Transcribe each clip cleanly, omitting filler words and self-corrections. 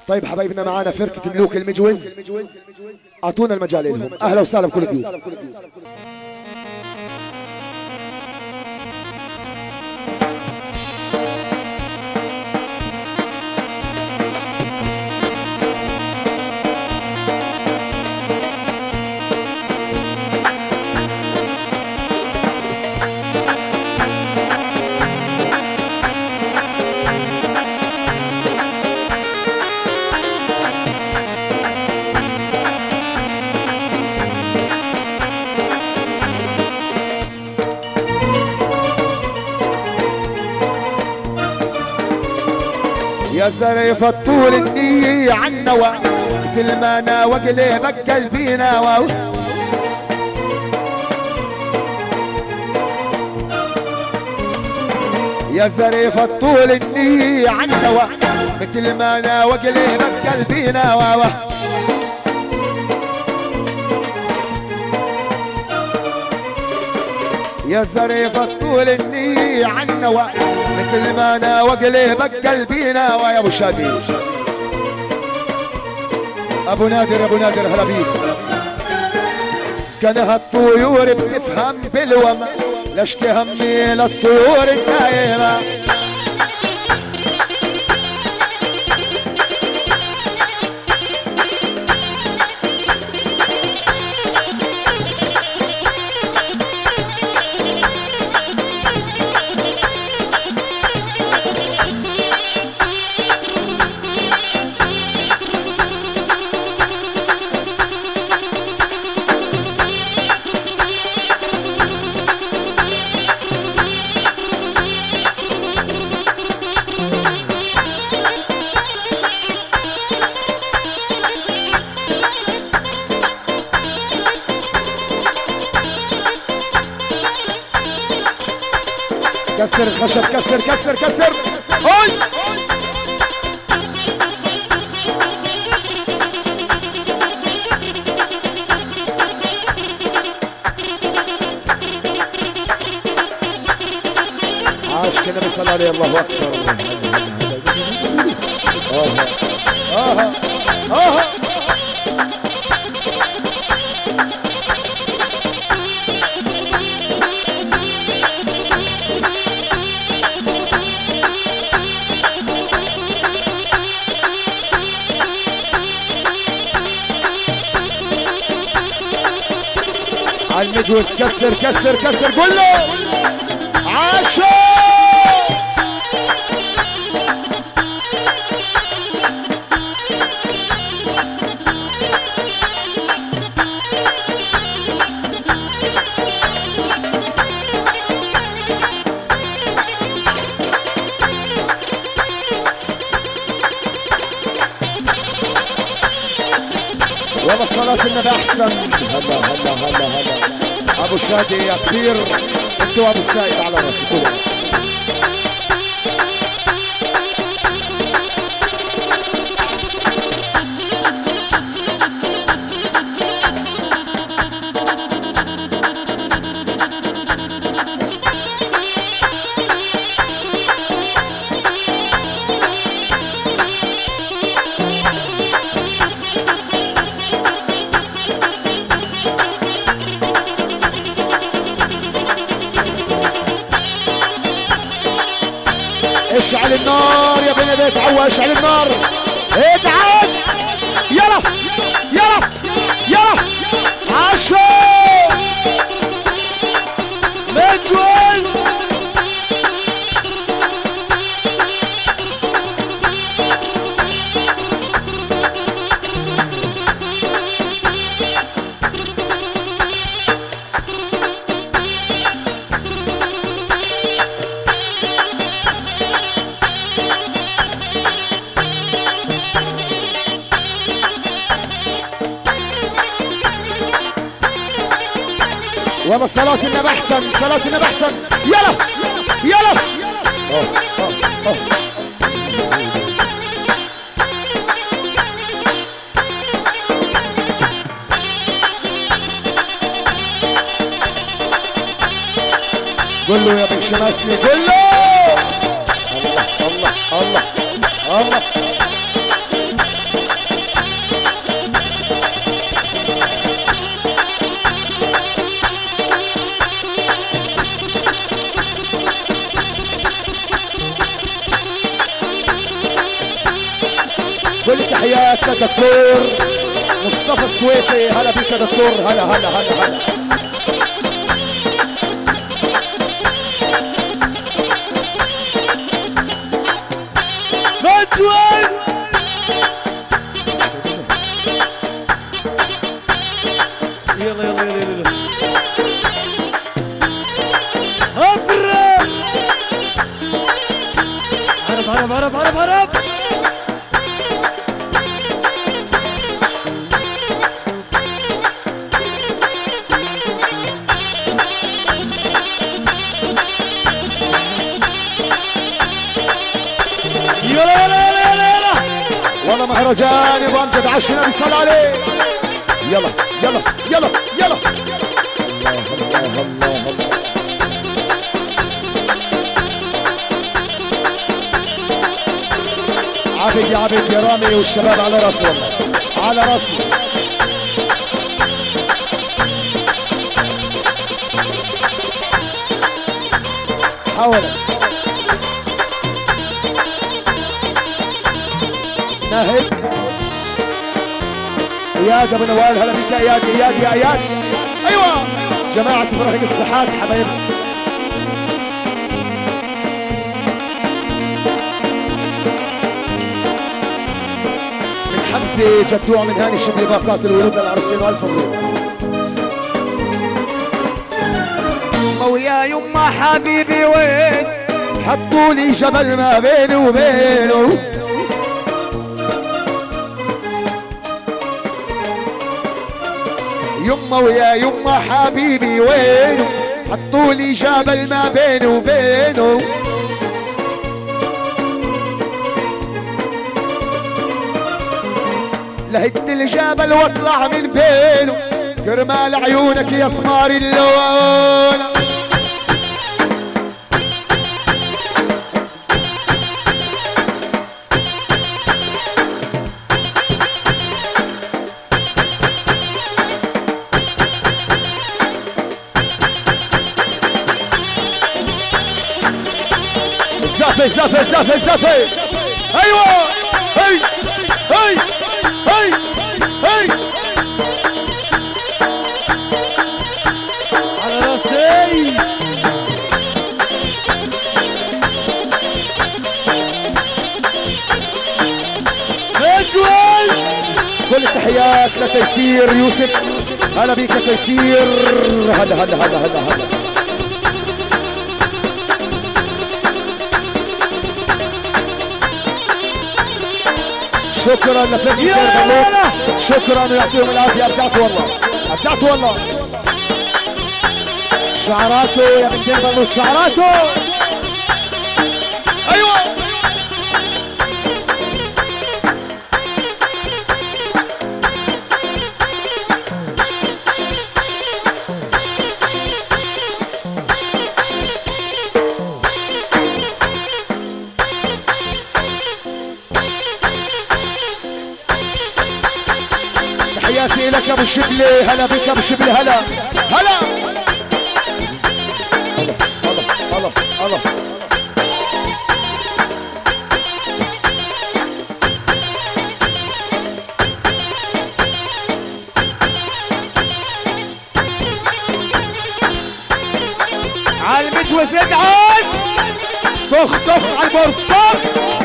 طيب حبايبنا معانا فرقة ملوك المجوز، اعطونا المجال لهم. اهلا وسهلا بكل الضيوف. يا زريف الطول النية عالنوى مثل ما انا وقلبك قلبي نوى. يا زريف الطول النية عالنوى مثل ما انا وقلبك قلبي نوى. يا زريف الطول النية عالنوى مثل ما انا وقلبك قلبي ناوى. يا ابو شادي ابو نادر، ابو نادر هلا بيك. كان هالطيور بتفهم بالوما لشكي همي للطيور النايمة. كسر الخشب، كسر كسر كسر. هاي عاشق النبي صلى الله عليه. الله اكبر. المجوز كسر كسر كسر. قول له عاشق. والله صلاة النبي احسن. هلا هلا هلا هلا ابو شادي يا كبير، انت وابو السائب على راسي كله. اشعل النار يا بني بيت عوا، اشعل النار. ادعس يلا يلا يلا. عاشو مجوز. والله صلاة النبي احسن، صلاة النبي احسن. يلا يلا. قول له يا بن شماسني، قول له. الله الله الله الله. كل تحيات للدكتور مصطفى السويفي. هلا بيك يا دكتور. هلا هلا هلا هلا. مدول يلا يلا يلا يلا هبرة هرب هرب هرب هرب هرب. والله مهرجان ابو امجد عشنا بيصل عليه. يلا يلا يلا يلا. الله الله الله الله. عبد يا عبد يا رامي والشباب على راسي والله على راسي. حاولت ناهد اياد ابو نوال. هلا بك يا اياد. اياد يا اياد. ايوه جماعه فرق السباحات حبايب. من حمزه جدوع من هاني شبلي باقات الورود للعرسين والف مبروك. ويا يما حبيبي وين حطوا لي جبل ما بيني وبينه. يما ويا يما حبيبي وينه حطوا لي جبل ما بيني وبينه. لهد الجبل واطلع من بينه كرمال عيونك يا صغار اللون. زفي زفي زفي زفي. ايوه هي هي هي هي على راسي. مجوز كل التحيات لتيسير يوسف. هلا بيك يا تيسير. هلا هلا هلا هلا هلا. شكرا لفريق شكرا ويعطيهم العافيه. ابدعتوا والله ابدعتوا والله. شعراته يا بنتين بلوط شعراته. ايوه تحياتي لك ابو الشبلي. هلا بك ابو الشبلي. هلا هلا. الله الله. على المجوز ادعس. طخ طخ على البورد. طخ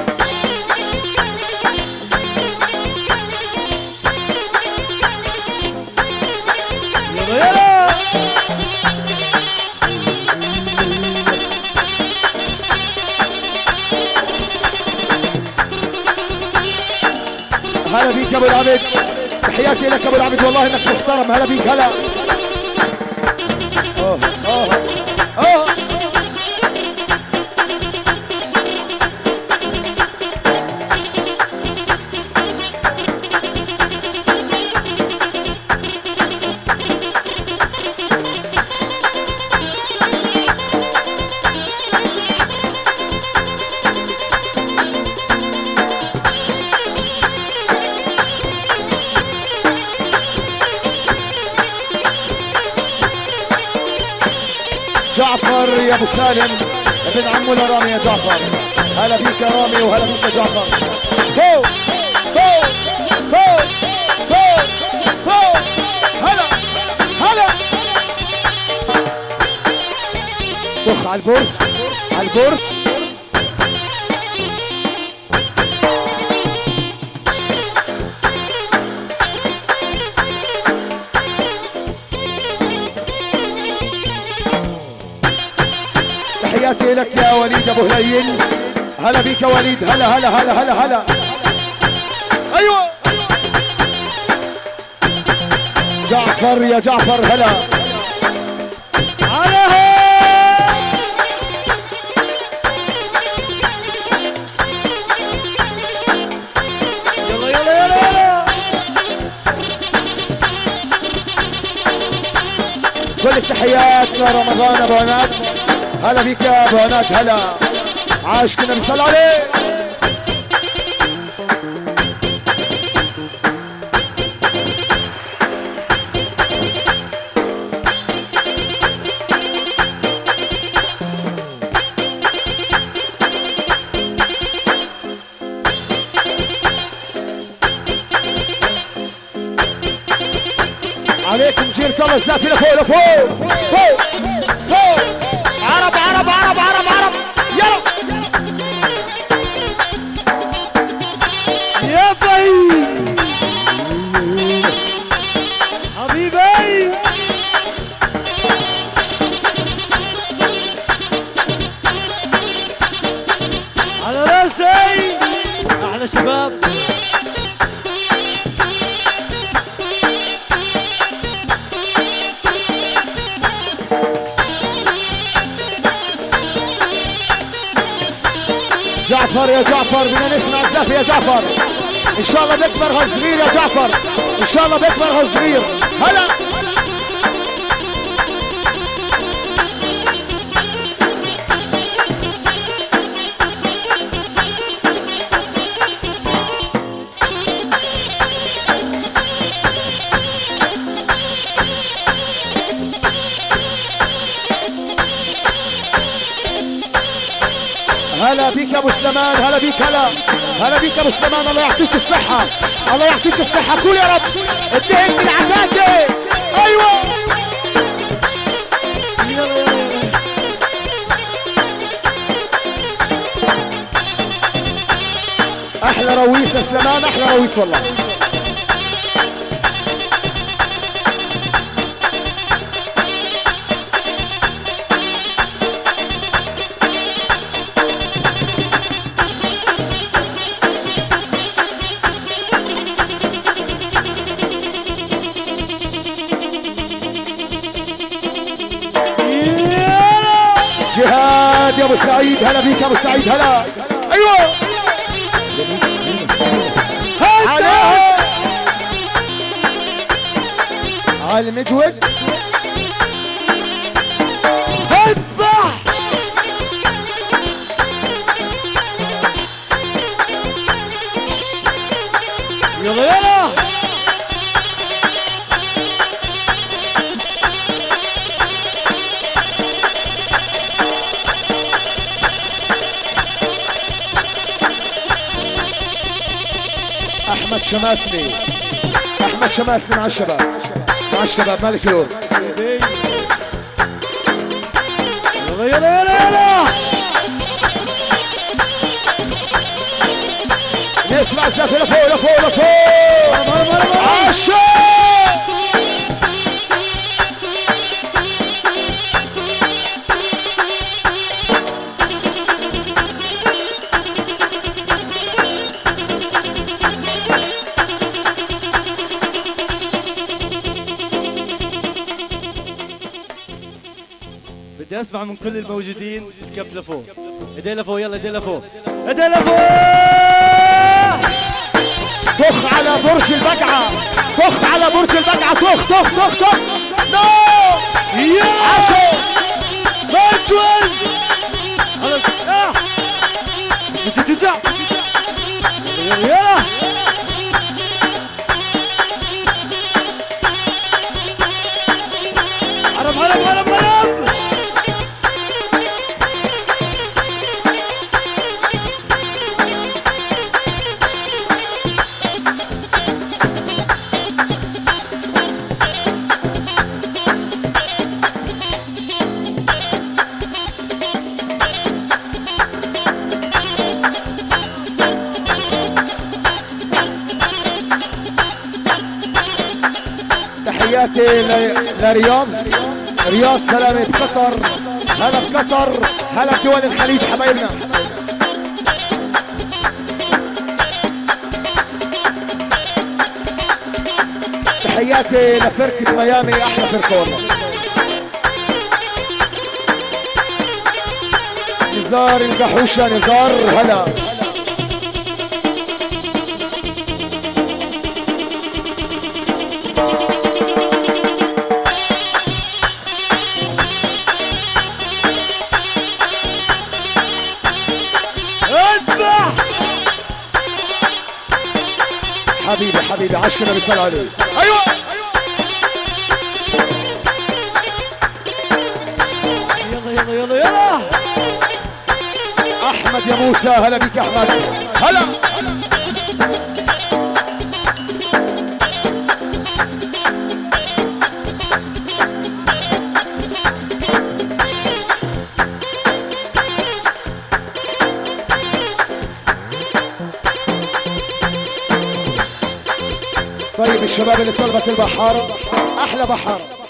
يلا هلا بيك يا ابو العبد. تحياتي لك ابو العبد والله انك محترم. هلا بيك. هلا. اوه اوه اوه. جعفر يا ابو سالم ابن عمو لرامي يا جعفر. هلا بيك يا رامي وهلا بيك يا جعفر. فوق فوق البرج على البرج. تحياتي لك يا وليد ابو هليل. هلا بيك يا وليد. هلا هلا هلا هلا هلا. ايوه جعفر يا جعفر. هلا على يلا يلا يلا يلا. كل التحيات لرمضان ابو عناد. هلا بيك يا ابو عناد. هلا عاش كنا بنصلي عليه. عليكم جيرك الله الزافي لفوق لفوق فوق فوق. عرب عرب عرب عرب عرب. يلا يا فهيم حبيبي. على راسي احلى شباب. جعفر يا جعفر بدنا نسمع الزافي يا جعفر. ان شاء الله بيكبر هالصغير يا جعفر. ان شاء الله بيكبر هالصغير. هلا هلا بيك يا ابو سليمان. هلا بيك. هلا هلا بيك يا ابو سليمان. الله يعطيك الصحة. الله يعطيك الصحة. قول يا رب. اديك من عتاكي. ايوه يلا يلا يلا. احلى رويس يا سليمان. احلى رويس والله. جهاد يا ابو سعيد. هلا بيك يا ابو سعيد. هلا ايوه عليه على المجود. اذبح يلا يلا. احمد شماسني. احمد شماسني مع الشباب. مع الشباب مالك نور. يلا يلا يلا يلا. نسمع الزافي لفوق لفوق لفوق. عاشو بدي اسمع من كل الموجودين الكف لفوق. ايدي لفوق. يلا ايدي لفوق. ايدي لفوق. طخ على برج البقعة. طخ على برج البقعة. طخ طخ طخ طخ. نو يلا عاشو ماتشوز. يلا يلا. عرب عرب عرب عرب. تحياتي لرياض، رياض سلامة قطر، هلا بقطر، هلا بدول الخليج حبايبنا. تحياتي لفرقة ميامي، احلى فرقة والله. نزار القحوشة، نزار هلا. حبيبي حبيبي عشرة بيسأل عليه. ايوه يلا يلا يلا يلا. احمد يا موسى، هلا بيك يا احمد، هلا. طيب الشباب اللي طلبت البحارة، احلى بحارة